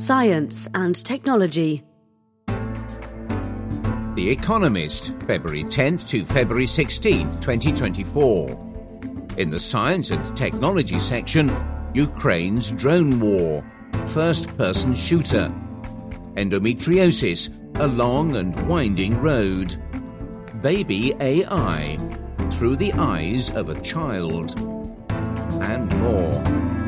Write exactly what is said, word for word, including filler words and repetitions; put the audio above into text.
Science and Technology. The Economist, February tenth to February sixteenth, twenty twenty-four. In the Science and Technology section, Ukraine's drone war, first-person shooter, endometriosis, a long and winding road, baby A I, through the eyes of a child, and more.